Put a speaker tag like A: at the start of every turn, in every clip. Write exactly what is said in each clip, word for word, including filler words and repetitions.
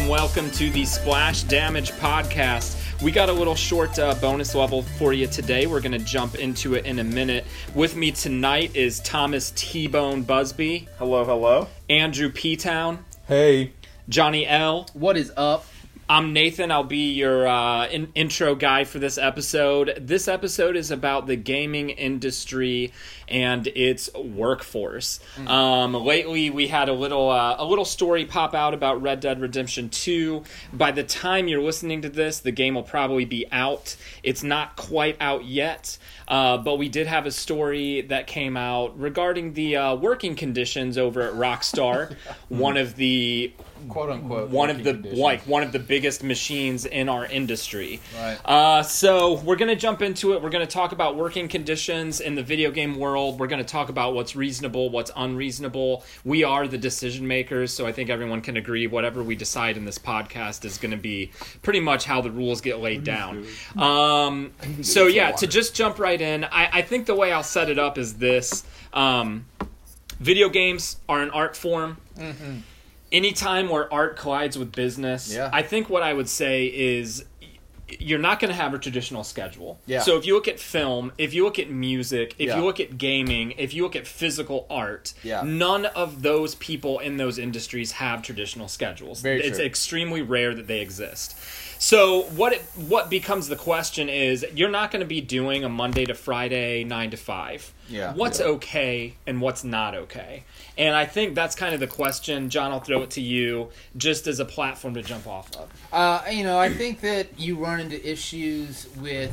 A: welcome to the Splash Damage Podcast. We got a little short uh, bonus level for you today. We're going to jump into it in a minute. With me tonight is Thomas T-Bone Busby.
B: Hello, hello.
A: Andrew P-Town.
B: Hey.
A: Johnny L.
C: What is up?
A: I'm Nathan. I'll be your uh, in- intro guy for this episode. This episode is about the gaming industry and its workforce. Mm. Um, lately, we had a little uh, a little story pop out about Red Dead Redemption two. By the time you're listening to this, the game will probably be out. It's not quite out yet, uh, but we did have a story that came out regarding the uh, working conditions over at Rockstar. One of the
C: quote unquote
A: one of the
C: conditions.
A: like one of the biggest machines in our industry.
C: Right.
A: Uh, so we're gonna jump into it. We're gonna talk about working conditions in the video game world. We're gonna talk about what's reasonable, what's unreasonable. We are the decision makers, so I think everyone can agree whatever we decide in this podcast is gonna be pretty much how the rules get laid down. Um, so yeah, to just jump right in, I, I think the way I'll set it up is this: um, video games are an art form.
C: Mm-hmm.
A: Anytime where art collides with business,
C: yeah.
A: I think what I would say is you're not going to have a traditional schedule.
C: Yeah.
A: So if you look at film, if you look at music, if
C: yeah.
A: you look at gaming, if you look at physical art,
C: yeah.
A: none of those people in those industries have traditional schedules.
C: Very
A: it's
C: true.
A: extremely rare that they exist. So what it, what becomes the question is you're not going to be doing a Monday to Friday nine to five.
C: Yeah.
A: What's
C: yeah.
A: okay and what's not okay? And I think that's kind of the question. John, I'll throw it to you just as a platform to jump off of.
C: Uh, you know, I think that you run into issues with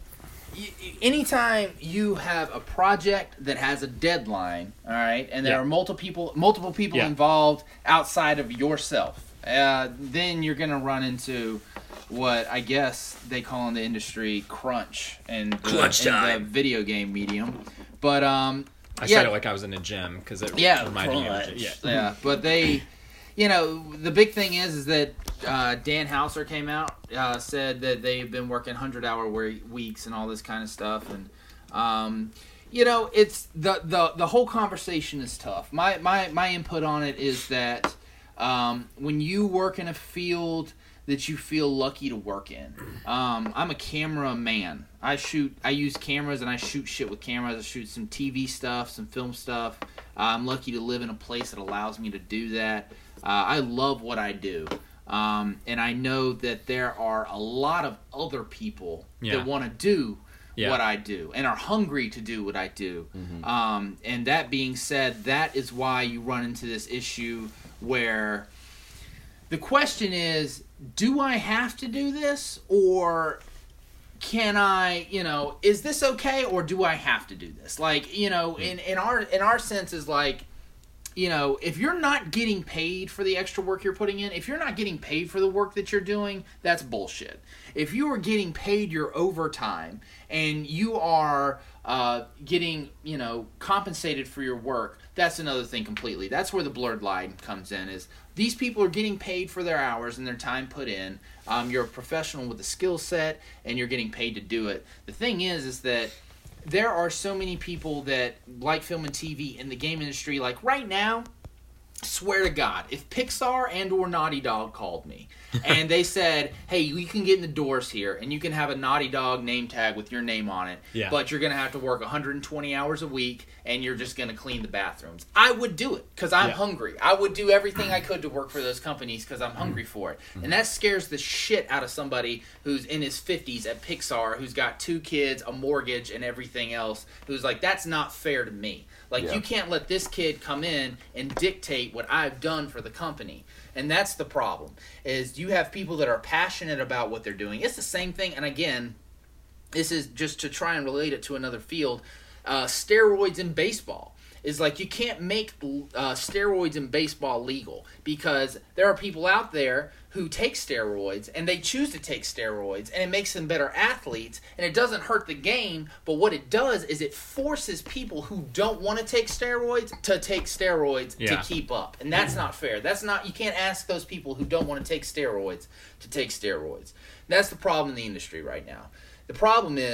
C: anytime you have a project that has a deadline, all right, and there
A: yeah.
C: are multiple people, multiple people
A: yeah.
C: involved outside of yourself, uh, then you're going to run into what I guess they call in the industry crunch and the,
A: Crunch time.
C: in the video game medium. But um,
A: I
C: yeah,
A: said it like I was in a gym because it
C: yeah,
A: reminded me of a gym.
C: Yeah,
A: Yeah.
C: yeah. But they, you know, the big thing is is that uh, Dan Houser came out, uh, said that they've been working hundred-hour weeks and all this kind of stuff, and um, you know, it's the, the the whole conversation is tough. My my my input on it is that um, when you work in a field that you feel lucky to work in. Um, I'm a camera man. I shoot, I use cameras and I shoot shit with cameras. I shoot some T V stuff, some film stuff. Uh, I'm lucky to live in a place that allows me to do that. Uh, I love what I do. Um, and I know that there are a lot of other people
A: yeah.
C: that want to do
A: yeah.
C: what I do and are hungry to do what I do.
B: Mm-hmm.
C: Um, and that being said, that is why you run into this issue where the question is, do I have to do this, or can I, you know, is this okay, or do I have to do this? Like, you know, in, in our in our sense is like, you know, if you're not getting paid for the extra work you're putting in, if you're not getting paid for the work that you're doing, that's bullshit. If you are getting paid your overtime and you are uh, getting, you know, compensated for your work, that's another thing completely. That's where the blurred line comes in, is these people are getting paid for their hours and their time put in. Um, you're a professional with a skill set, and you're getting paid to do it. The thing is, is that there are so many people that like film and T V in the game industry. Like right now, swear to God, if Pixar and or Naughty Dog called me and they said, hey, you can get in the doors here and you can have a Naughty Dog name tag with your name on it,
A: yeah.
C: but you're going to have to work one hundred twenty hours a week and you're just going to clean the bathrooms, I would do it because I'm
A: yeah.
C: hungry. I would do everything I could to work for those companies because I'm hungry for it. And that scares the shit out of somebody who's in his fifties at Pixar, who's got two kids, a mortgage, and everything else, who's like, that's not fair to me. Like,
B: yeah.
C: you can't let this kid come in and dictate what I've done for the company. And that's the problem, is you have people that are passionate about what they're doing. It's the same thing, and again, this is just to try and relate it to another field. Uh, steroids in baseball is like you can't make uh, steroids in baseball legal because there are people out there who take steroids and they choose to take steroids and it makes them better athletes and it doesn't hurt the game, but what it does is it forces people who don't want to take steroids to take steroids
A: yeah.
C: to keep up, and that's not fair. That's not, you can't ask those people who don't want to take steroids to take steroids. That's the problem in the industry right now. The problem is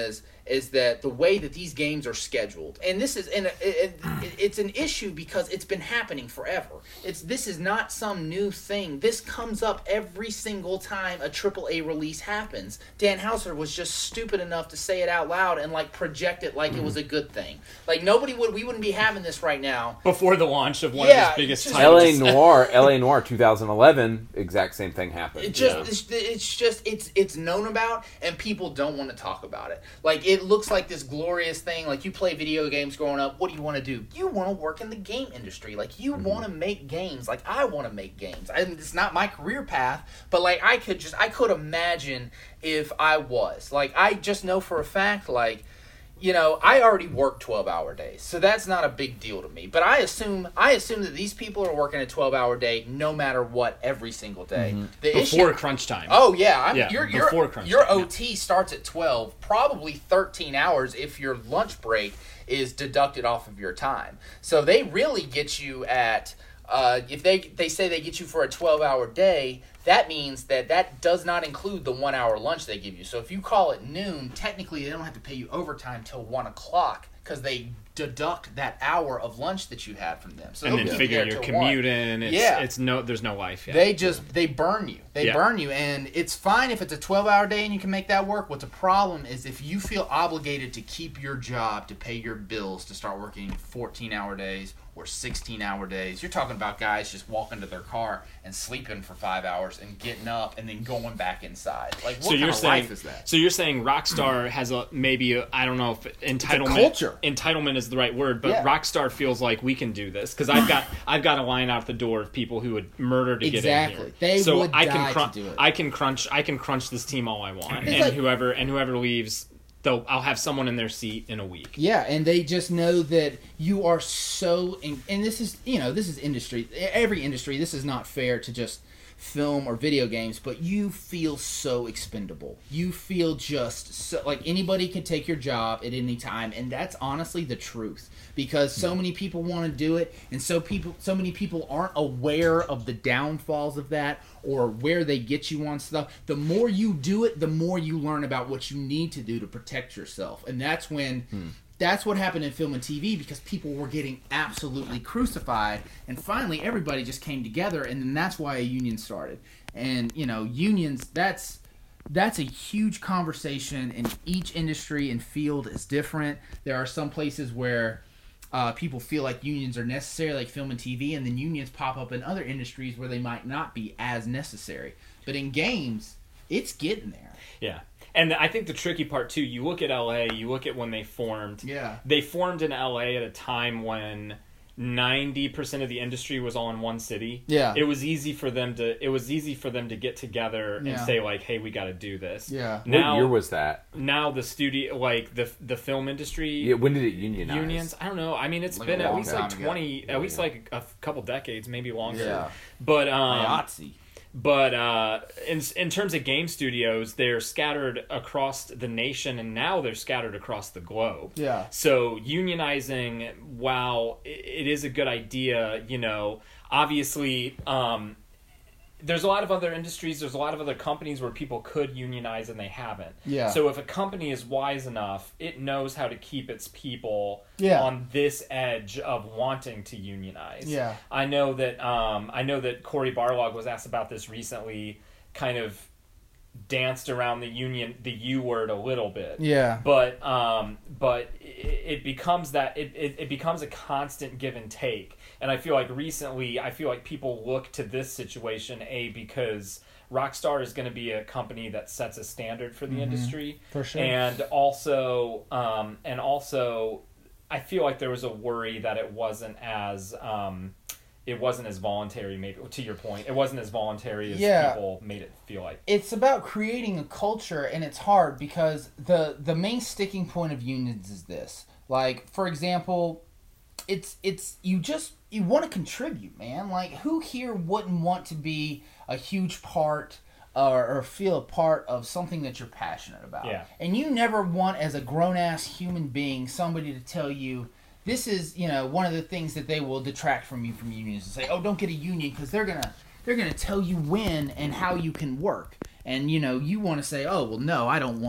C: is that the way that these games are scheduled, and this is and it, it, it's an issue because it's been happening forever. It's this is not some new thing. This comes up every single time a triple A release happens. Dan Houser was just stupid enough to say it out loud and like project it like mm. it was a good thing. Like nobody would we wouldn't be having this right now
A: before the launch of one
C: yeah,
A: of his biggest
C: just,
A: titles.
B: L A Noire, L A Noire, twenty eleven, exact same thing happened.
C: It just
B: yeah.
C: it's, it's just it's it's known about and people don't want to talk about it. Like it looks like this glorious thing. Like you play video games growing up. What do you want to do? You want to work in the game industry. Like you mm-hmm. want to make games. Like I want to make games. And it's not my career path, but like I could just I could imagine if I was. Like I just know for a fact like you know, I already work twelve-hour days, so that's not a big deal to me. But I assume I assume that these people are working a twelve-hour day no matter what every single day.
A: Mm-hmm.
C: The
A: before
C: issue,
A: crunch time.
C: Oh yeah, I'm,
A: yeah
C: your
A: before
C: your,
A: crunch
C: your
A: time,
C: O T yeah. starts at twelve, probably thirteen hours if your lunch break is deducted off of your time. So they really get you at uh, if they they say they get you for a twelve-hour day. That means that that does not include the one-hour lunch they give you. So if you call it noon, technically they don't have to pay you overtime till one o'clock because they deduct that hour of lunch that you had from them. So
A: and then figure your commute in. It's, yeah. it's no, there's no life yet.
C: They just, they burn you. They yeah. burn you. And it's fine if it's a twelve-hour day and you can make that work. What's a problem is if you feel obligated to keep your job, to pay your bills, to start working fourteen-hour days or sixteen-hour days. You're talking about guys just walking to their car and sleeping for five hours and getting up and then going back inside. Like, what
A: so
C: kind
A: you're
C: of
A: saying,
C: life is that?
A: So you're saying Rockstar has a maybe a, I don't know if entitlement
C: culture.
A: Entitlement is the right word, but
C: yeah.
A: Rockstar feels like we can do this because I've got I've got a line out the door of people who would murder to
C: exactly.
A: get in here.
C: They
A: so
C: would
A: I
C: die
A: can crunch.
C: to do it.
A: I can crunch. I can crunch this team all I want,
C: It's
A: and
C: like,
A: whoever and whoever leaves. Though I'll have someone in their seat in a week.
C: Yeah, and they just know that you are so, in, and this is, you know, this is industry, every industry, this is not fair to just film or video games, but you feel so expendable. You feel just so, like anybody can take your job at any time, and that's honestly the truth. Because so many people want to do it, and so people, so many people aren't aware of the downfalls of that or where they get you on stuff. The more you do it, the more you learn about what you need to do to protect yourself, and that's when. Hmm. That's what happened in film and T V because people were getting absolutely crucified, and finally everybody just came together, and then that's why a union started. And you know, unions, that's that's a huge conversation, and each industry and field is different. There are some places where uh, people feel like unions are necessary, like film and T V, and then unions pop up in other industries where they might not be as necessary. But in games, it's getting there.
A: Yeah. And I think the tricky part, too, you look at L A, you look at when they formed.
C: Yeah.
A: They formed in L A at a time when ninety percent of the industry was all in one city.
C: Yeah.
A: It was easy for them to it was easy for them to get together and
C: yeah.
A: say, like, hey, we got to do this.
C: Yeah.
A: Now,
B: what year was that?
A: Now the studio, like, the the film industry.
B: Yeah, when did it unionize?
A: Unions? I don't know. I mean, it's
C: like
A: been at least like
C: ago.
A: twenty,
B: yeah,
A: at least
B: yeah.
A: like a couple decades, maybe longer.
C: Yeah.
A: But, um...
C: IATSE.
A: But uh, in in terms of game studios, they're scattered across the nation, and now they're scattered across the globe.
C: Yeah.
A: So unionizing, while it is a good idea, you know, obviously, um, there's a lot of other industries, there's a lot of other companies where people could unionize and they haven't.
C: Yeah.
A: So if a company is wise enough, it knows how to keep its people
C: yeah.
A: on this edge of wanting to unionize.
C: Yeah.
A: I know that um, I know that Cory Barlog was asked about this recently, kind of danced around the union the U word a little bit.
C: Yeah.
A: But um, but it, it becomes that it, it, it becomes a constant give and take. And I feel like recently, I feel like people look to this situation, A, because Rockstar is going to be a company that sets a standard for the mm-hmm. industry.
C: For sure.
A: And also, um, and also, I feel like there was a worry that it wasn't as, um, it wasn't as voluntary, maybe, to your point. It wasn't as voluntary as
C: yeah.
A: people made it feel like.
C: It's about creating a culture, and it's hard because the, the main sticking point of unions is this. Like, for example, it's it's you just... You want to contribute, man. Like, who here wouldn't want to be a huge part or, or feel a part of something that you're passionate about?
A: Yeah.
C: And you never want, as a grown-ass human being, somebody to tell you, this is, you know, one of the things that they will detract from you from unions and say, oh, don't get a union because they're gonna they're gonna tell you when and how you can work. And, you know, you want to say, oh, well, no, I don't want to.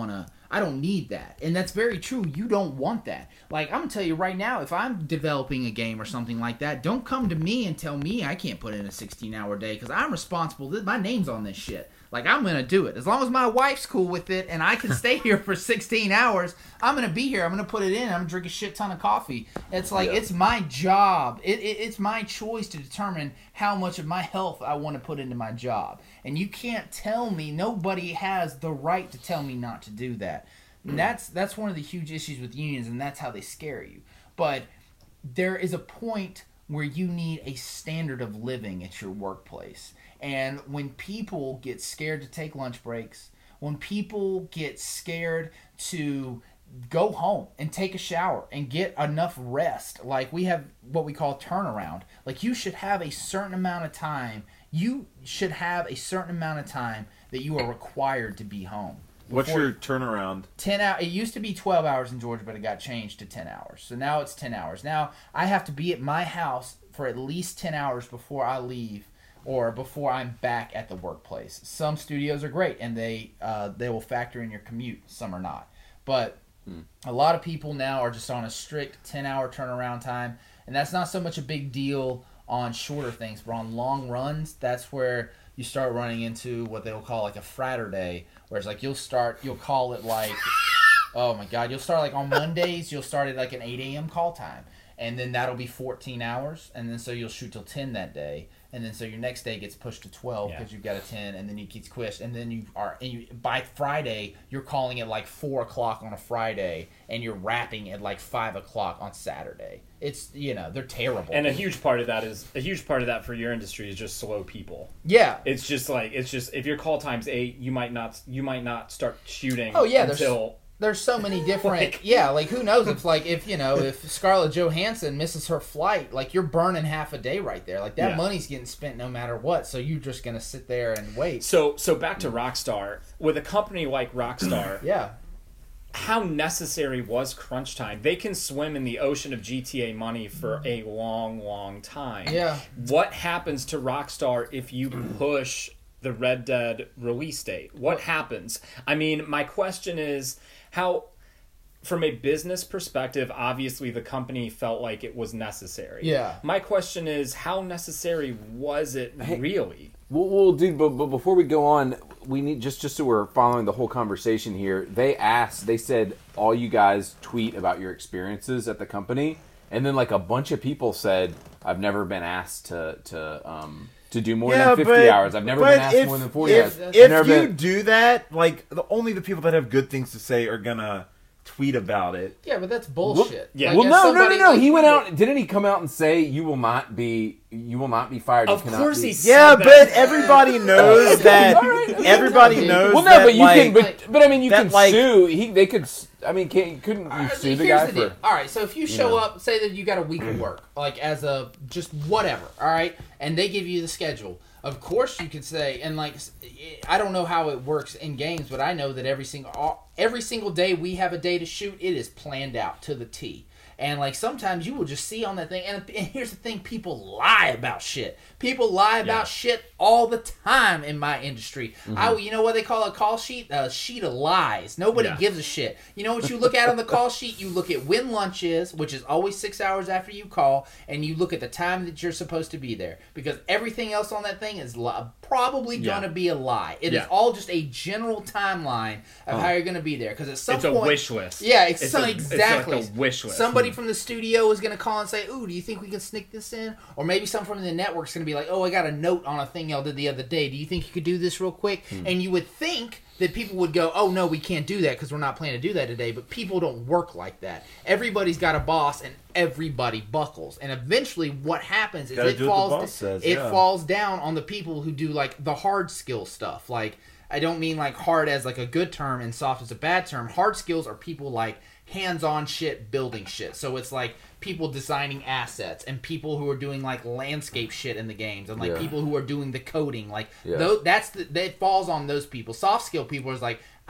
C: I don't need that. And that's very true. You don't want that. Like, I'm going to tell you right now, if I'm developing a game or something like that, don't come to me and tell me I can't put in a sixteen-hour day because I'm responsible. My name's on this shit. Like, I'm going to do it. As long as my wife's cool with it and I can stay here for sixteen hours, I'm going to be here. I'm going to put it in. I'm going to drink a shit ton of coffee. It's like, yeah. it's my job. It, it, it's my choice to determine how much of my health I want to put into my job. And you can't tell me, nobody has the right to tell me not to do that. And that's, that's one of the huge issues with unions, and that's how they scare you. But there is a point where you need a standard of living at your workplace. And when people get scared to take lunch breaks, when people get scared to go home and take a shower and get enough rest, like we have what we call turnaround. Like, you should have a certain amount of time. You should have a certain amount of time that you are required to be home.
D: What's your turnaround?
C: ten hours. It used to be twelve hours in Georgia, but it got changed to ten hours. So now it's ten hours. Now I have to be at my house for at least ten hours before I leave, or before I'm back at the workplace. Some studios are great, and they uh, they will factor in your commute. Some are not. But hmm. a lot of people now are just on a strict ten-hour turnaround time, and that's not so much a big deal on shorter things, but on long runs, that's where you start running into what they'll call like a fratter day, where it's like you'll start, you'll call it like, oh my God, you'll start like on Mondays, you'll start at like an eight a.m. call time, and then that'll be fourteen hours, and then so you'll shoot till ten that day. And then so your next day gets pushed to twelve because yeah. you've got a ten, and then you keep squished, and then you are and you, by Friday you're calling it like four o'clock on a Friday, and you're wrapping at like five o'clock on Saturday. It's, you know, they're terrible.
A: And a huge part of that is a huge part of that for your industry is just slow people.
C: Yeah,
A: it's just like it's just if your call time's eight, you might not you might not start shooting.
C: Oh yeah,
A: until.
C: There's so many different, like, yeah, like, who knows if, like, if, you know, if Scarlett Johansson misses her flight, like, you're burning half a day right there. Like, that yeah. money's getting spent no matter what, so you're just going to sit there and wait.
A: So, so back to Rockstar. With a company like Rockstar,
C: yeah,
A: how necessary was crunch time? They can swim in the ocean of G T A money for a long, long time.
C: Yeah.
A: What happens to Rockstar if you push the Red Dead release date? What happens? I mean, my question is, how, from a business perspective, obviously the company felt like it was necessary.
C: Yeah.
A: My question is, how necessary was it really?
B: Well, well dude, but, but before we go on, we need, just, just so we're following the whole conversation here, they asked, they said, all you guys tweet about your experiences at the company, and then like a bunch of people said, I've never been asked to, to, um... to do more
D: yeah,
B: than fifty
D: but,
B: hours. I've never been asked
D: if,
B: more than forty
D: if,
B: hours.
D: If you
B: been...
D: do that, like, the, only the people that have good things to say are gonna tweet about it.
C: Yeah, but that's bullshit.
B: Well,
A: yeah.
B: Like, well, no, no, no, no.
C: Like,
B: he went out. Didn't he come out and say you will not be, you will not be fired?
A: Of
B: you
A: course
B: be...
A: he said
D: Yeah,
A: that.
D: but everybody knows that. right. Everybody knows.
B: Well, no,
D: that,
B: but you
D: like,
B: can. But, but I mean, you
D: that,
B: can
D: like,
B: sue. He, they could. I mean, can't, couldn't you
C: right,
B: sue the
C: here's
B: guy
C: the
B: for?
C: deal. All right, so if you show
B: you know.
C: up, say that you got a week of work, like as a just whatever, all right, and they give you the schedule. Of course, you could say, and like, I don't know how it works in games, but I know that every single every single day we have a day to shoot, it is planned out to the T. And like sometimes you will just see on that thing, and, and here's the thing: people lie about shit. People lie about
A: yeah.
C: shit all the time in my industry. Mm-hmm. I, you know what they call a call sheet? A sheet of lies. Nobody
A: yeah.
C: gives a shit. You know what you look at on the call sheet? You look at when lunch is, which is always six hours after you call, and you look at the time that you're supposed to be there. Because everything else on that thing is li- probably
A: yeah.
C: gonna be a lie. It
A: yeah.
C: is all just a general timeline of oh. how you're gonna be there. Because at some
A: it's
C: point,
A: a wish list.
C: Yeah, it's,
A: it's
C: some,
A: a,
C: exactly.
A: It's like a wish list.
C: Somebody from the studio is going to call and say, ooh, do you think we can sneak this in? Or maybe someone from the network's going to be like, oh, I got a note on a thing y'all did the other day. Do you think you could do this real quick? Hmm. And you would think that people would go, oh, no, we can't do that because we're not planning to do that today. But people don't work like that. Everybody's got a boss and everybody buckles. And eventually what happens is
D: Gotta
C: it
D: do what the
C: falls
D: boss says,
C: it
D: yeah.
C: falls down on the people who do like the hard skill stuff. Like, I don't mean like hard as like a good term and soft as a bad term. Hard skills are people like hands-on shit, building shit. So it's like people designing assets and people who are doing like landscape shit in the games and like
B: yeah.
C: people who are doing the coding. Like
B: yeah.
C: those, that's the, that falls on those people. Soft skill people is like,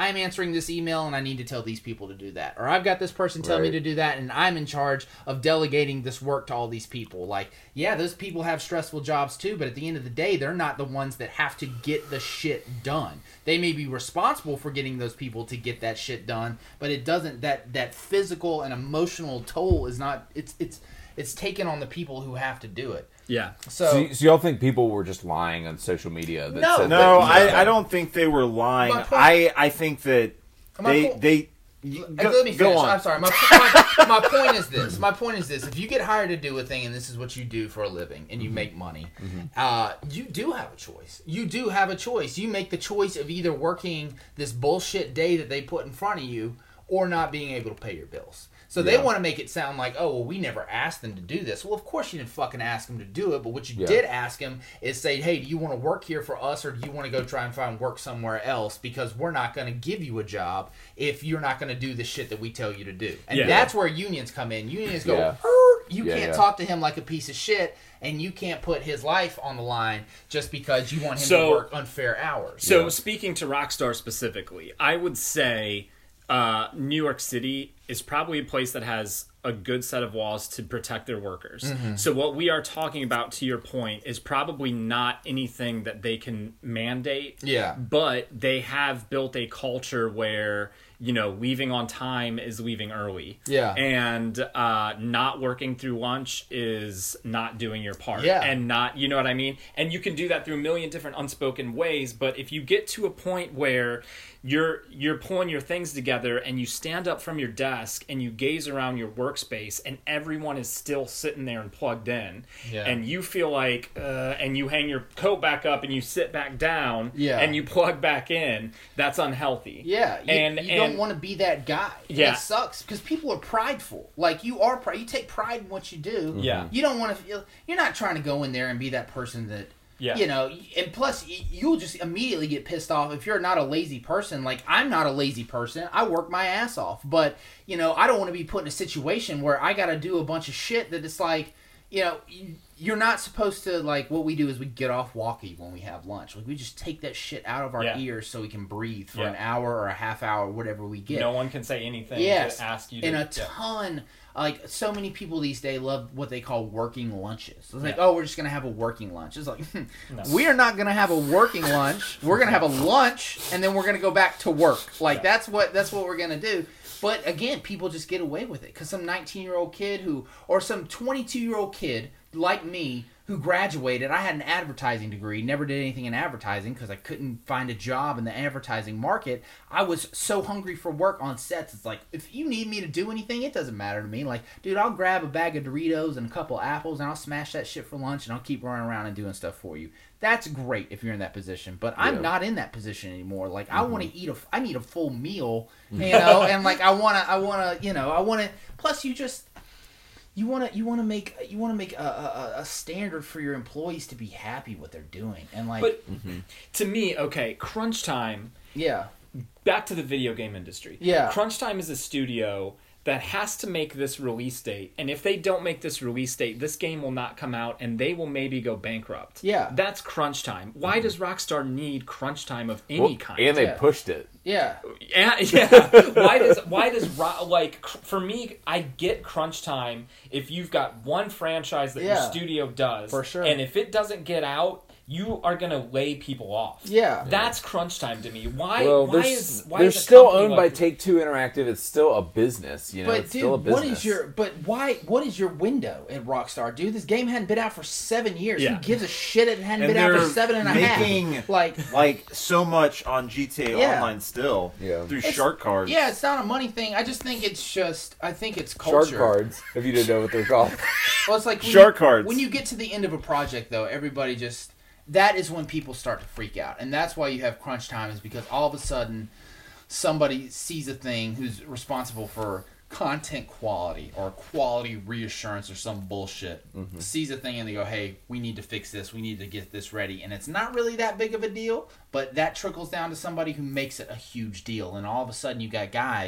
C: I'm answering this email and I need to tell these people to do that. Or I've got this person telling
B: Right.
C: me to do that and I'm in charge of delegating this work to all these people. Like, yeah, those people have stressful jobs too, but at the end of the day, they're not the ones that have to get the shit done. They may be responsible for getting those people to get that shit done, but it doesn't, that, that physical and emotional toll is not, it's, it's, it's taken on the people who have to do it.
A: Yeah.
C: So,
B: So, y- so y'all think people were just lying on social media? That
C: No,
B: said
D: No,
B: that-
D: I, I don't think they were lying.
C: My point-
D: I I think that
C: My
D: they
C: po-
D: they. y-
C: Uh,
D: Go,
C: Let me
D: go
C: finish.
D: on.
C: I'm sorry. My, my, my point is this. My point is this. If you get hired to do a thing and this is what you do for a living and you
D: Mm-hmm.
C: make money, uh, you do have a choice. You do have a choice. You make the choice of either working this bullshit day that they put in front of you or not being able to pay your bills. So they
B: Yeah.
C: want to make it sound like, oh, well, we never asked them to do this. Well, of course you didn't fucking ask them to do it, but what you
B: Yeah.
C: did ask them is say, hey, do you want to work here for us or do you want to go try and find work somewhere else? Because we're not going to give you a job if you're not going to do the shit that we tell you to do. And
A: Yeah.
C: that's where unions come in. Unions go,
B: Yeah.
C: "Er," you
B: Yeah,
C: can't
B: yeah.
C: talk to him like a piece of shit, and you can't put his life on the line just because you want him
A: So-
C: to work unfair hours.
A: So
B: Yeah.
A: speaking to Rockstar specifically, I would say uh, New York City is probably a place that has a good set of laws to protect their workers.
C: Mm-hmm.
A: So what we are talking about, to your point, is probably not anything that they can mandate.
C: Yeah.
A: But they have built a culture where, you know, leaving on time is leaving early.
C: Yeah.
A: And uh, not working through lunch is not doing your part.
C: Yeah.
A: And not, you know what I mean? And you can do that through a million different unspoken ways, but if you get to a point where you're you're pulling your things together and you stand up from your desk and you gaze around your workspace and everyone is still sitting there and plugged in,
C: Yeah.
A: and you feel like uh, and you hang your coat back up and you sit back down,
C: Yeah.
A: and you plug back in, that's unhealthy.
C: Yeah, you,
A: and
C: you
A: and,
C: don't want to be that guy.
A: Yeah.
C: It sucks because people are prideful. Like you are, pri- you take pride in what you do.
A: Yeah.
C: You don't want to feel. You're not trying to go in there and be that person that.
A: Yeah.
C: You know, and plus y- you'll just immediately get pissed off if you're not a lazy person. Like I'm not a lazy person. I work my ass off, but you know I don't want to be put in a situation where I got to do a bunch of shit that it's like, you know, you- you're not supposed to like. What we do is we get off walkie when we have lunch. Like we just take that shit out of our
A: Yeah.
C: ears so we can breathe for
A: Yeah.
C: an hour or a half hour, whatever we get.
A: no one can say anything
C: Yes,
A: to ask you to
C: and a
A: yeah.
C: ton. Like so many people these days love what they call working lunches. It's like,
A: Yeah.
C: oh, we're just gonna have a working lunch. It's like, hmm,
A: No.
C: we are not gonna have a working lunch. We're gonna have a lunch, and then we're gonna go back to work. Like
A: Yeah.
C: that's what that's what we're gonna do. But again, people just get away with it because some nineteen year old kid who, or some twenty-two year old kid like me who graduated. I had an advertising degree, never did anything in advertising because I couldn't find a job in the advertising market. I was so hungry for work on sets. It's like, if you need me to do anything, it doesn't matter to me. Like, dude, I'll grab a bag of Doritos and a couple apples and I'll smash that shit for lunch and I'll keep running around and doing stuff for you. That's great if you're in that position, but I'm
B: Yeah.
C: not in that position anymore. Like, I want to eat a, I need a full meal, you know, and like I want to, I want to, you know, I want to. Plus, you just, you want to, you want to make, you want to make a, a, a standard for your employees to be happy what they're doing, and like,
A: But to me, okay, Crunch Time,
C: yeah,
A: back to the video game industry.
C: Yeah.
A: Crunch Time is a studio that has to make this release date, and if they don't make this release date, this game will not come out and they will maybe go bankrupt.
C: Yeah.
A: That's crunch time. Why does Rockstar need crunch time of any
B: Well,
A: kind?
B: and they
C: Yeah.
B: pushed it.
C: yeah,
A: Yeah, yeah. Why does why does Ro- like cr- for me? I get crunch time if you've got one franchise that
C: Yeah.
A: your studio does,
C: For sure.
A: and if it doesn't get out, you are gonna lay people off.
C: Yeah.
A: That's crunch time to me. Why?
B: Well,
A: why
B: they're,
A: is why
B: they're
A: is a
B: still
A: company
B: owned
A: like-
B: by Take Two Interactive. It's still a business, you know.
C: But
B: it's
C: dude,
B: still a business.
C: what is your? But why? What is your window at Rockstar, dude? This game hadn't been out for seven years.
A: Yeah.
C: Who gives a shit? It hadn't
D: And
C: been out for
D: they're
C: seven and a
D: making-
C: half. Like,
D: Like so much on G T A
C: Yeah.
D: Online still
B: Yeah.
D: through
C: It's-
D: shark cards.
C: yeah, it's not a money thing. I just think it's just. I think it's culture.
B: Shark cards? If you didn't know what they're called.
C: Well, it's like when
D: Shark
C: you,
D: cards.
C: When you get to the end of a project, though, everybody just that is when people start to freak out, and that's why you have crunch time. Is because all of a sudden somebody sees a thing who's responsible for content quality or quality reassurance or some bullshit sees a thing and they go, hey, we need to fix this, we need to get this ready, and it's not really that big of a deal, but that trickles down to somebody who makes it a huge deal, and all of a sudden you got guys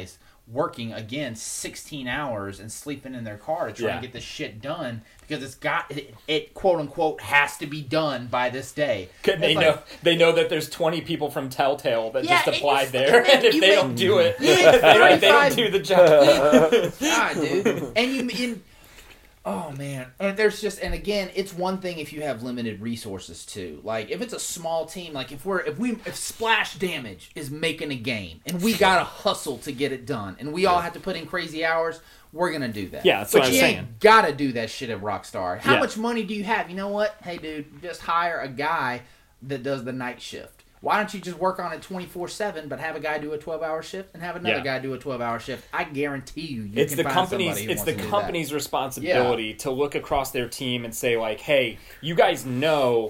C: working again sixteen hours and sleeping in their car to try
A: Yeah.
C: and get this shit done because it's got it, it quote unquote has to be done by this day.
A: Could they
C: It's like-
A: know they know that there's twenty people from Telltale that
C: Yeah,
A: just
C: and
A: applied
C: you
A: there,
C: fucking
A: and if
C: make-
A: they
C: you
A: don't
C: make-
A: do it,
C: you make
A: if they don't, they don't
C: thirty-five
A: do the job.
C: God, dude. And you, you oh man. And there's just and again, it's one thing if you have limited resources too. Like if it's a small team, like if we're if we if Splash Damage is making a game and we gotta hustle to get it done and we all have to put in crazy hours, we're gonna do that.
A: Yeah, that's
C: but
A: what I'm
C: you
A: saying.
C: ain't gotta do that shit at Rockstar. How
A: Yeah.
C: much money do you have? You know what? Hey dude, just hire a guy that does the night shift. Why don't you just work on it twenty-four seven, but have a guy do a twelve-hour shift and have another
A: Yeah.
C: guy do a twelve-hour shift? I guarantee you, you
A: It's
C: can
A: the
C: find
A: company's
C: somebody who
A: it's
C: wants
A: the
C: to do that.
A: company's responsibility to look across their team and say like, hey, you guys know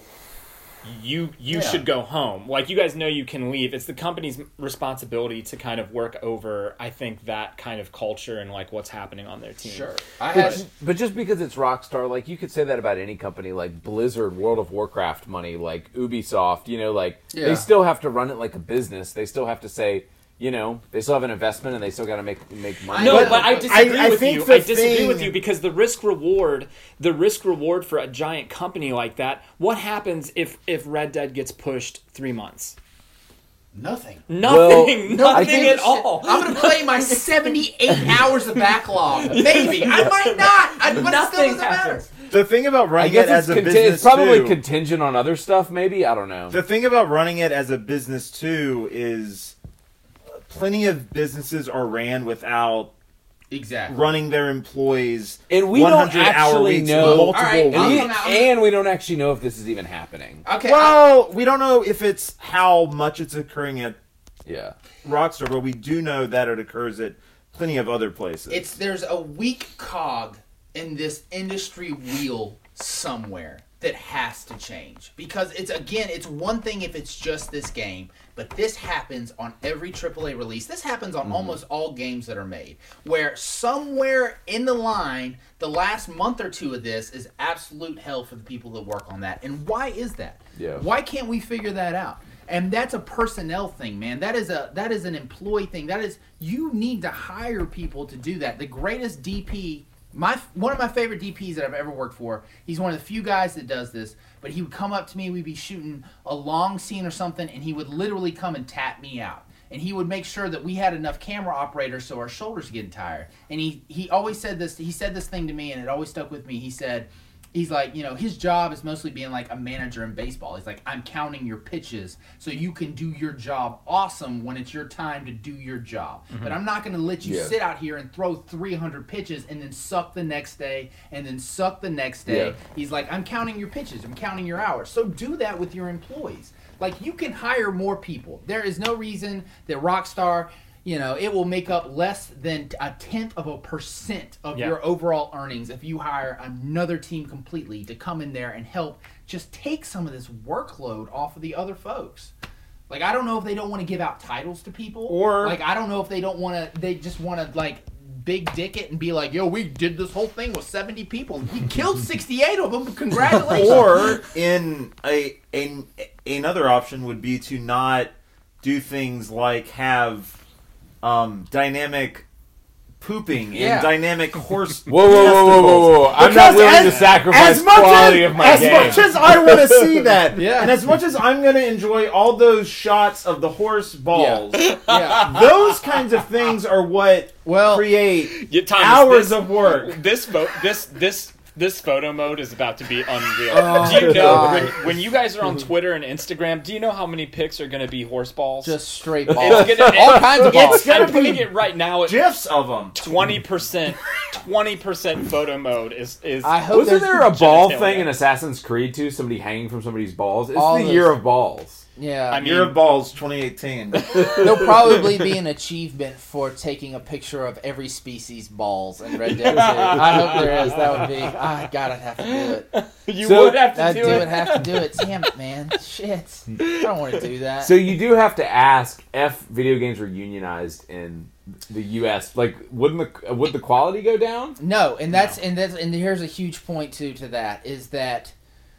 A: you you
C: Yeah.
A: should go home. Like you guys know you can leave. It's the company's responsibility to kind of work over, I think, that kind of culture and like what's happening on their team.
C: Sure. I
B: But,
C: had
B: but just because it's Rockstar, like you could say that about any company, like Blizzard, World of Warcraft money, like Ubisoft. You know, like
C: Yeah.
B: they still have to run it like a business. They still have to say, you know, they still have an investment and they still got to make make money.
A: No,
C: But-
A: but I
C: but
A: disagree
D: I- I
A: with
D: think
A: you.
D: the
A: I disagree
D: thing-
A: with you because the risk reward, the risk reward for a giant company like that. What happens if if Red Dead gets pushed three months?
C: nothing.
A: Nothing,
B: no, I
A: nothing
B: think-
A: at all.
C: I'm gonna play my seventy-eight hours of backlog. Maybe I might not. I, but it still
A: Nothing
C: doesn't matter.
A: happens.
D: The thing about
B: I
D: running
B: guess
D: it as
B: it's,
D: a
B: conti-
D: business
B: it's probably
D: too,
B: contingent on other stuff. Maybe I don't know.
D: the thing about running it as a business too is plenty of businesses are ran without
C: Exactly.
D: running their employees
B: And we don't
D: one hundred hour
B: actually
D: weeks
B: know-
D: multiple
C: All right,
B: and,
C: I'll
B: we,
C: come out-
B: and we don't actually know if this is even happening.
C: Okay. I-
D: Well, we don't know if it's how much it's occurring at
B: Yeah.
D: Rockstar, but we do know that it occurs at plenty of other places.
C: It's there's a weak cog in this industry wheel somewhere that has to change because it's again it's one thing if it's just this game, but this happens on every triple A release. This happens on almost all games that are made where somewhere in the line the last month or two of this is absolute hell for the people that work on that. And why is that?
B: Yeah.
C: Why can't we figure that out? And that's a personnel thing, man. That is a that is an employee thing. That is you need to hire people to do that. The greatest D P, my one of my favorite D Ps that I've ever worked for. He's one of the few guys that does this. But he would come up to me. We'd be shooting a long scene or something, and he would literally come and tap me out. And he would make sure that we had enough camera operators so our shoulders getting tired. And he he always said this. He said this thing to me, and it always stuck with me. He said. He's like, you know, his job is mostly being like a manager in baseball. He's like, I'm counting your pitches so you can do your job awesome when it's your time to do your job. But I'm not going to let you
B: Yeah.
C: sit out here and throw three hundred pitches and then suck the next day and then suck the next day.
B: Yeah.
C: He's like, I'm counting your pitches. I'm counting your hours. So do that with your employees. Like, you can hire more people. There is no reason that Rockstar... You know, it will make up less than a tenth of a percent of
A: Yeah.
C: your overall earnings if you hire another team completely to come in there and help just take some of this workload off of the other folks. Like, I don't know if they don't want to give out titles to people.
D: Or-
C: like, I don't know if they don't want to, they just want to, like, big dick it and be like, yo, we did this whole thing with seventy people. We killed sixty-eight of them. Congratulations.
D: or in a, a another option would be to not do things like have um, dynamic pooping
C: Yeah.
D: and dynamic horse.
B: Whoa, whoa, whoa, whoa, whoa, whoa! I'm not
D: Because
B: willing
D: as-
B: to sacrifice
D: as much
B: quality
D: as,
B: of my
D: as
B: game.
D: much as I want to see that,
C: Yeah.
D: and as much as I'm going to enjoy all those shots of the horse balls,
C: Yeah.
D: those kinds of things are what
C: Well-
D: create
A: Yeah, Thomas,
D: hours
A: this,
D: of work.
A: This vo- this this this photo mode is about to be unreal.
C: Oh,
A: do you know
C: God.
A: when, when you guys are on Twitter and Instagram? Do you know how many pics are going to be horse balls?
C: Just straight balls.
A: it's gonna,
C: All kinds of balls.
D: It's gonna
A: I'm putting
D: be
A: it right now at
D: GIFs of them.
A: twenty percent. Twenty percent photo mode is is.
C: I hope
B: Wasn't
C: there's-
B: there a ball
A: genitalia.
B: thing in Assassin's Creed too? Somebody hanging from somebody's balls. It's
C: All
B: the
C: those-
B: year of balls.
C: Yeah.
A: I mean,
D: Year of Balls twenty eighteen.
C: There'll probably be an achievement for taking a picture of every species balls in Red Dead two. I hope there is. That would be. Ah, God, I'd have to do it.
A: you
B: So-
A: would have to
C: I'd
A: do,
C: do
A: it.
C: it. Have to do it. Damn it, man. Shit. I don't want to do that.
B: So you do have to ask if video games were unionized in the U S. Like, wouldn't the would the quality go down?
C: No, and that's and that's and here's a huge point too to that is that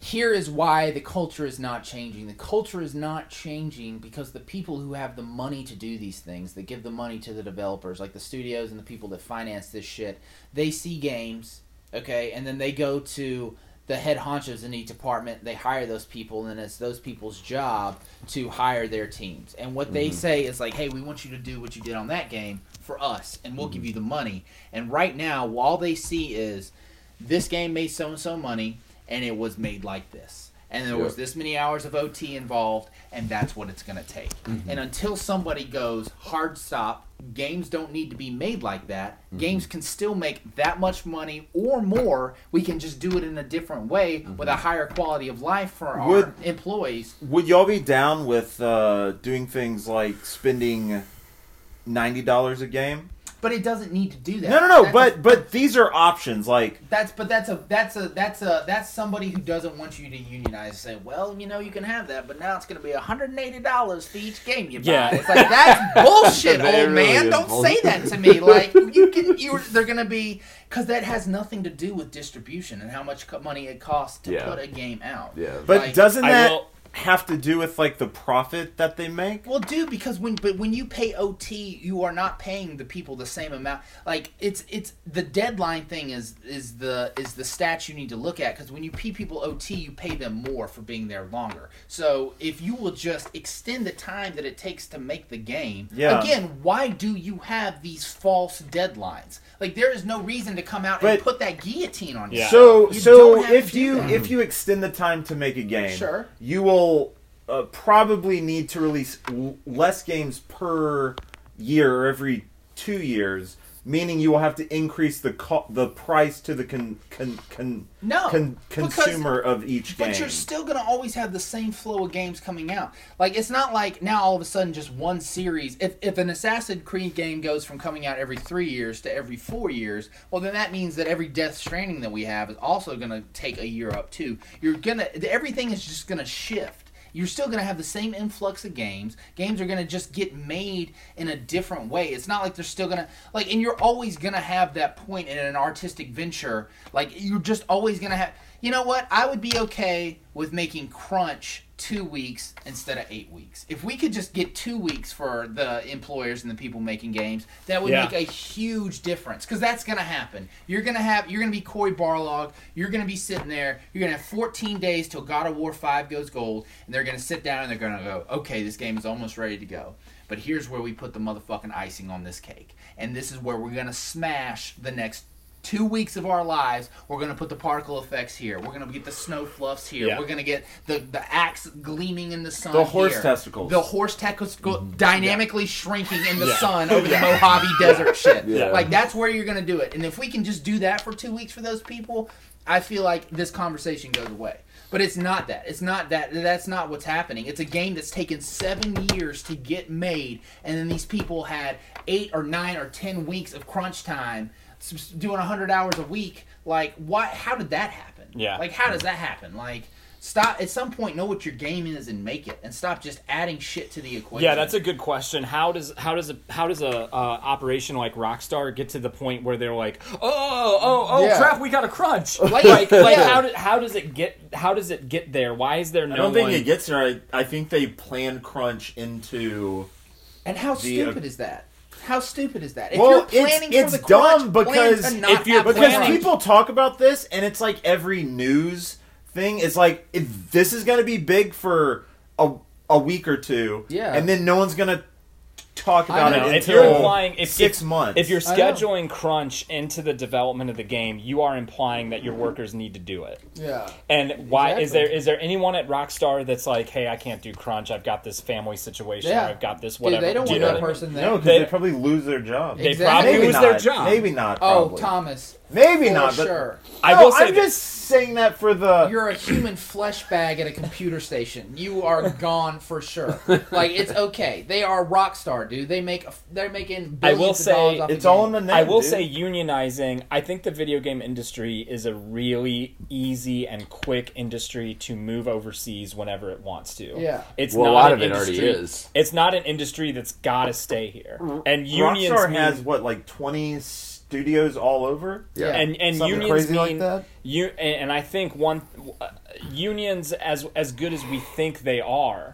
C: here is why the culture is not changing. The culture is not changing because the people who have the money to do these things, that give the money to the developers, like the studios and the people that finance this shit, they see games, okay, and then they go to the head honchos in each department, they hire those people, and it's those people's job to hire their teams. And what mm-hmm. they say is like, hey, we want you to do what you did on that game for us, and we'll mm-hmm. give you the money. And right now, all they see is, this game made so-and-so money, and it was made like this. And there yep. was this many hours of O T involved, and that's what it's going to take. Mm-hmm. And until somebody goes, hard stop, games don't need to be made like that. Mm-hmm. Games can still make that much money or more. We can just do it in a different way mm-hmm. with a higher quality of life for would, our employees.
D: Would y'all be down with uh, doing things like spending ninety dollars a game?
C: But it doesn't need to do that.
D: No, no, no.
C: That's
D: but
C: a,
D: but these are options. Like
C: that's but that's a that's a that's a that's somebody who doesn't want you to unionize. Say, well, you know, you can have that, but now it's going to be one hundred and eighty dollars for each game you buy. Yeah. It's like that's bullshit, old really man. Don't bullshit. Say that to me. Like you can, you they're going to be because that has nothing to do with distribution and how much money it costs to yeah. put a game out.
B: Yeah.
D: But
C: like,
D: doesn't that have to do with like the profit that they make?
C: Well, dude, because when but when you pay O T, you are not paying the people the same amount. Like it's it's the deadline thing is is the is the stats you need to look at, because when you pay people O T, you pay them more for being there longer. So if you will just extend the time that it takes to make the game,
D: yeah.
C: again, why do you have these false deadlines? Like there is no reason to come out
D: but,
C: and put that guillotine on you.
D: Yeah. So
C: you
D: so if you that. if you extend the time to make a game,
C: sure.
D: you will Uh, probably need to release l- less games per year or every two years, meaning you will have to increase the co- the price to the con- con- con-
C: no,
D: con- consumer
C: because,
D: of each
C: but
D: game.
C: But you're still going to always have the same flow of games coming out. Like, it's not like now all of a sudden just one series. If, if an Assassin's Creed game goes from coming out every three years to every four years, well, then that means that every Death Stranding that we have is also going to take a year up, too. You're gonna Everything is just going to shift. You're still going to have the same influx of games. Games are going to just get made in a different way. It's not like they're still going to... Like, and you're always going to have that point in an artistic venture. Like, you're just always going to have... You know what? I would be okay with making crunch two weeks instead of eight weeks. If we could just get two weeks for the employers and the people making games, that would yeah. make a huge difference. Because that's going to happen. You're going to have, you're going to be Cory Barlog. You're going to be sitting there. You're going to have fourteen days till God of War five goes gold. And they're going to sit down and they're going to go, okay, this game is almost ready to go. But here's where we put the motherfucking icing on this cake. And this is where we're going to smash the next two weeks of our lives. We're going to put the particle effects here. We're going to get the snow fluffs here. Yeah. We're going to get the, the axe gleaming in the sun.
D: The horse
C: here.
D: testicles.
C: The horse testicles mm-hmm. dynamically yeah. shrinking in the
D: yeah.
C: sun over the Mojave Desert shit.
B: Yeah.
C: Like, that's where you're going to do it. And if we can just do that for two weeks for those people, I feel like this conversation goes away. But it's not that. It's not that. That's not what's happening. It's a game that's taken seven years to get made, and then these people had eight or nine or ten weeks of crunch time doing one hundred hours a week. Like, what? How did that happen?
A: Yeah.
C: Like, how does that happen? Like, stop. At some point, know what your game is and make it, and stop just adding shit to the equation.
A: Yeah, that's a good question. How does how does a how does a uh, operation like Rockstar get to the point where they're like, oh oh oh
C: yeah.
A: crap, we got a crunch?
C: Like,
A: like, like
C: yeah.
A: how do, how does it get how does it get there? Why is there no?
D: I don't think
A: one...
D: it gets there. I, I think they plan crunch into.
C: And how
D: the,
C: stupid
D: uh,
C: is that? How stupid is that? If
D: well,
C: you're planning
D: it's,
C: for
D: it's
C: the crunch,
D: dumb because
C: plan to not
D: if you're
C: have
D: because
C: planning.
D: people talk about this and it's like every news thing is like if this is going to be big for a a week or two,
C: yeah,
D: and then no one's going to talk about it
A: if
D: until
A: you're implying, if,
D: six
A: if,
D: months.
A: If you're scheduling crunch into the development of the game, you are implying that your workers need to do it.
C: Yeah.
A: And why
C: exactly.
A: is there is there anyone at Rockstar that's like, hey, I can't do crunch. I've got this family situation.
C: Yeah.
A: Or I've got this whatever.
C: Dude, they don't
A: do
C: want
A: you know
C: that
A: what
C: person
A: I mean?
C: there.
D: No, because
A: they,
D: they probably lose their job.
A: They
C: exactly.
A: probably
D: Maybe
A: lose
D: not.
A: their job.
D: Maybe not.
C: Oh,
D: Probably.
C: Thomas.
D: Maybe
C: for
D: not. But
C: sure.
A: I
D: no,
A: will say
D: I'm
A: that,
D: just saying that for the.
C: You're a human flesh bag at a computer station. You are gone for sure. Like, it's okay. They are Rockstar, dude. They make they're making billions
A: I will
C: of
A: say
C: dollars off
D: it's
C: the
D: all
C: game.
D: in the name.
A: I will
D: dude.
A: say unionizing. I think the video game industry is a really easy and quick industry to move overseas whenever it wants to.
C: Yeah.
A: It's
B: well,
A: not
B: a lot
A: an
B: of it
A: industry,
B: already is.
A: It's not an industry that's got to stay here. And unions
D: Rockstar
A: mean,
D: has what like twenty studios all over.
B: Yeah.
A: And and
D: Something
A: unions
D: crazy
A: mean
D: like that?
A: you and, and I think one uh, unions as as good as we think they are,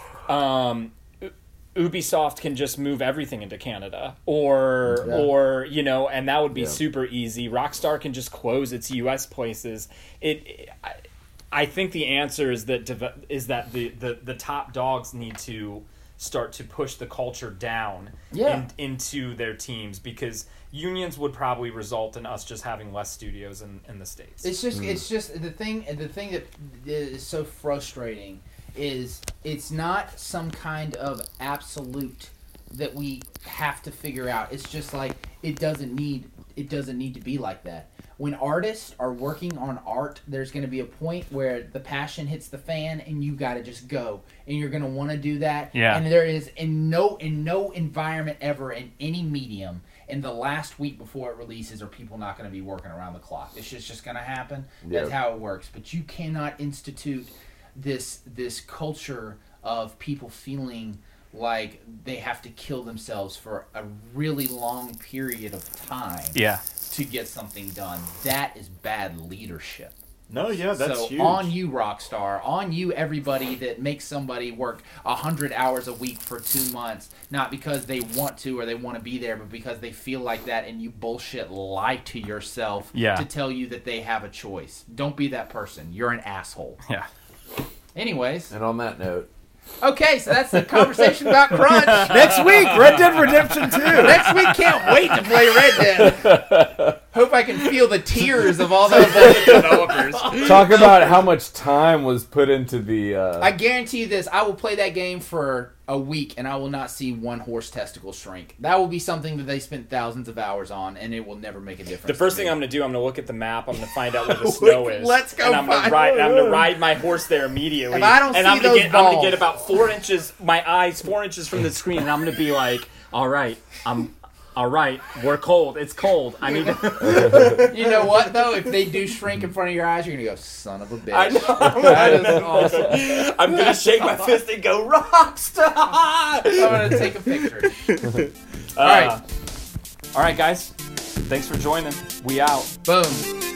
A: um, U- Ubisoft can just move everything into Canada, or
B: Yeah.
A: or you know, and that would be
B: Yeah.
A: super easy. Rockstar can just close its U S places. It. I, I think the answer is that deve- is that the, the, the top dogs need to start to push the culture down
C: Yeah.
A: in, into their teams, because unions would probably result in us just having less studios in, in the States.
C: It's just, it's just the thing. The thing that is so frustrating is it's not some kind of absolute that we have to figure out. It's just like it doesn't need, it doesn't need to be like that. When artists are working on art, there's going to be a point where the passion hits the fan, and you got to just go, and you're going to want to do that.
A: Yeah.
C: And there is in no in no environment ever in any medium in the last week before it releases are people not going to be working around the clock. It's just just going to happen. That's
B: Yep.
C: how it works. But you cannot institute this this culture of people feeling like they have to kill themselves for a really long period of time
A: yeah.
C: to get something done. That is bad leadership.
D: No, yeah, that's
C: so
D: huge.
C: on you, Rockstar, on you, everybody that makes somebody work a hundred hours a week for two months, not because they want to or they want to be there, but because they feel like that, and you bullshit lie to yourself
A: Yeah.
C: to tell you that they have a choice. Don't be that person. You're an asshole.
A: Yeah.
C: Anyways,
B: And on that note,
C: okay, so that's the conversation about Crunch.
D: Next week, Red Dead Redemption two.
C: Next week, can't wait to play Red Dead. Hope I can feel the tears of all those developers.
B: talk about how much time was put into the. Uh,
C: I guarantee you this: I will play that game for a week, and I will not see one horse testicle shrink. That will be something that they spent thousands of hours on, and it will never make a difference.
A: The first
C: to
A: thing
C: me.
A: I'm going to do, I'm going to look at the map. I'm going to find out where the snow is.
C: Let's go
A: And I'm going to
C: find-
A: ride. I'm going to ride my horse there immediately.
C: If I don't
A: and
C: see
A: I'm gonna
C: those
A: get, I'm going to
C: balls-
A: get about four inches. My eyes four inches from the screen, and I'm going to be like, "All right, I'm." All right, we're cold. It's cold. I need to.
C: You know what though? If they do shrink in front of your eyes, you're gonna go, "Son of a bitch."
A: I know.
C: That is awesome.
A: I'm gonna shake my fist and go, Rockstar.
C: I'm gonna take a picture.
A: All
C: right.
A: right, all right, guys. Thanks for joining. We out.
C: Boom.